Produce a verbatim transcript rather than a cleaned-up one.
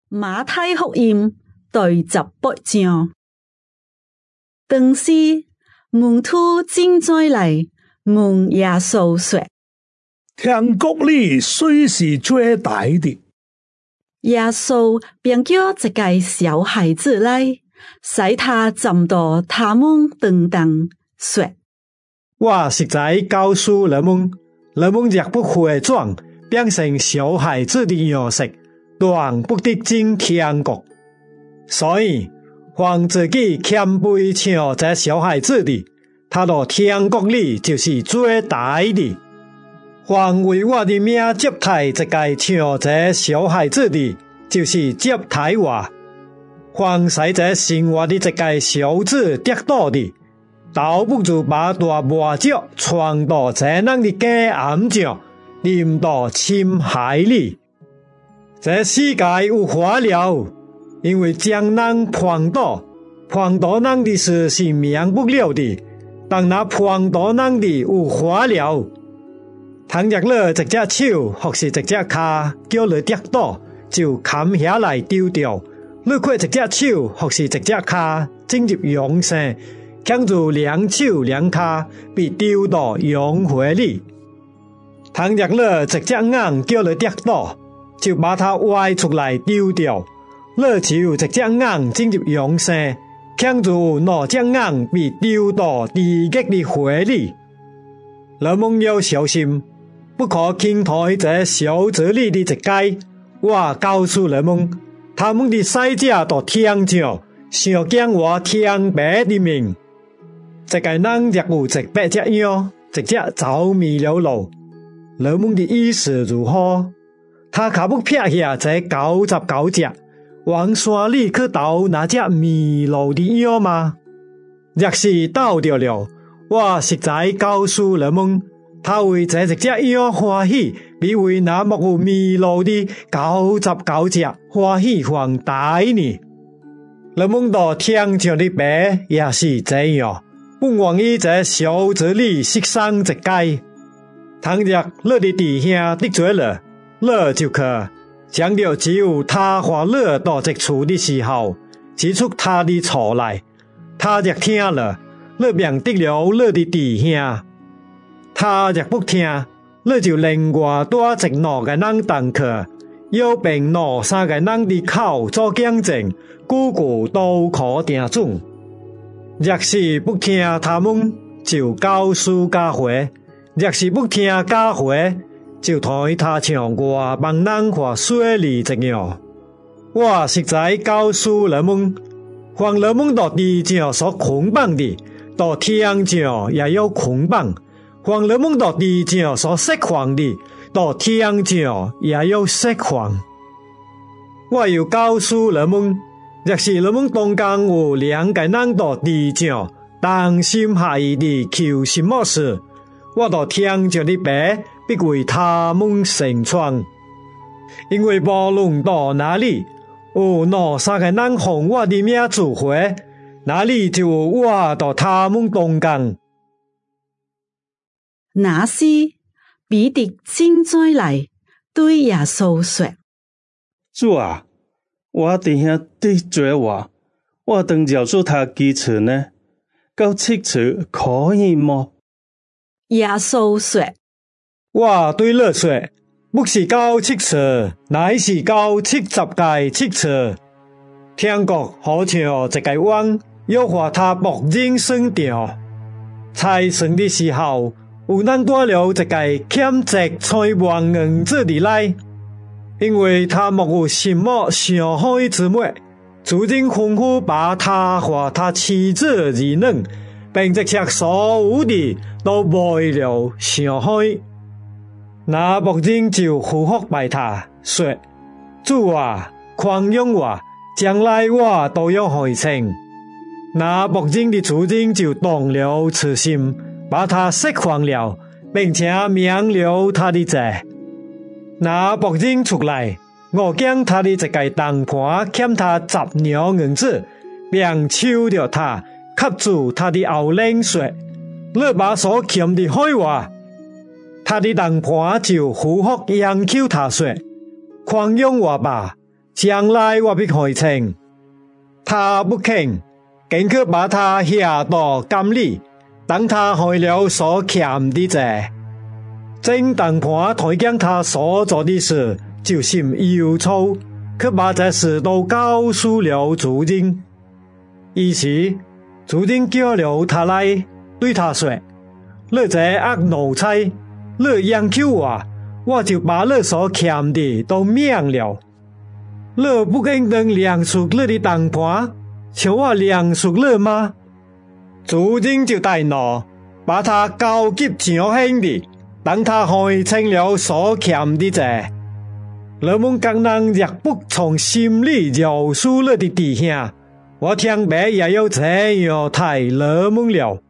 馬太福音第十八章。當時，門徒正在嚟問耶穌說： 天國裏誰是最大的？ 耶穌便叫一個小孩子來，使他站到他們當中，說： 我實在告訴你們，你們若不回轉，變成小孩子的樣式，斷不得進天國。所以，凡自己謙卑像這小孩子的，他到天國裏就是最大的。凡為我的名接待這個像這小孩子的，就是接待我。凡使這生活的這個小子跌倒的，倒不如把大麻雀傳到這樣的假暗上，淋到深海裏。這世界有禍了，因為將人絆倒，絆倒人的事是免不了的，但那絆倒人的有禍了。倘若你一隻手或是一隻腳叫你跌倒，就砍下來丟掉；你卻一隻手或是一隻腳進入陽城，扛住兩手兩腳被丟到陽火裏。倘若你一隻眼叫你跌倒，就把它挖出來丟掉；你就一隻眼進入陽城，扛住那隻眼被丟到地獄的火裏。你們要小心，不可輕待這小子裏的一個。我告訴你們，他們的使者到天上，想見我天父的面。這個人若有一百隻羊，一隻走迷了路，你們的意思如何？他可不撇下這九十九隻，往山裏去找那隻迷路的羊嗎？若是找到了，我實在告訴你們，他為這一隻羊歡喜，比為那沒有迷路的九十九隻歡喜還大呢。你們到天上的父也是這樣，不願意這小子裏犧牲一個。倘若你的弟兄得罪了，你就去，將了只有他和你到這處的時候，指出他的錯來。他若聽了，你便得了你的弟兄。他若不聽，你就另外多一兩個人等去，要並那三個人的口做見證，個個都可定準。若是不聽他們，就告訴教會；若是不聽教會，就抬他像外邦人和稅吏一樣。我實在告訴你們，凡你們到地上所捆綁的，到天上也要捆綁。凡你們到地上所釋放的，到天上也要釋放。我要告訴你們，若是你們當中有兩個人到地上，同心合意地求什麼事，我到天上的父必為他們成全。因為無論到哪裡，有那三個人奉我的名祝福，哪裡就有我到他們當中。 那時，彼得正在嚟，對耶穌說： 主啊，我弟兄得罪我，我當饒恕他幾次呢？到七次可以嗎？ 耶穌說： 我對你說，不是到七次，乃是到七十個七次。天國好像一個碗，要和他僕人算掉，才算的時候，有人帶了一個欠值千萬銀子的來，因為他沒有什麼上海之末，主人吩咐把他和他妻子兒女，並這些所有的都賣了上海。那僕人就呼喝拜他，說：主啊，寬容我，將來我都要還清。那僕人的主人就動了慈心，把他釋放了，並且免了他的債。那僕人出來，我見他的這個同伴欠他十兩銀子，便抽了他，吸住他的後領說：你把所欠的還我。他的同伴就呼喝央求他說：寬容我吧， 将來我必回城。他不肯，竟去把他下到監裏，等他害了所欠的債。正當盤睇見他所做的事，就心憂愁，去把這事都告訴了主人。於是主人叫了他來，對他說：你這惡奴才，你央求我，我就把你所欠的都免了。你不應當量贖你的當盤，求我量贖你嗎？主人就大怒，把他交給長兄弟，等他還清了所欠的債。你們各人若不從心裡饒恕你的弟兄，我天父也要這樣待你們了。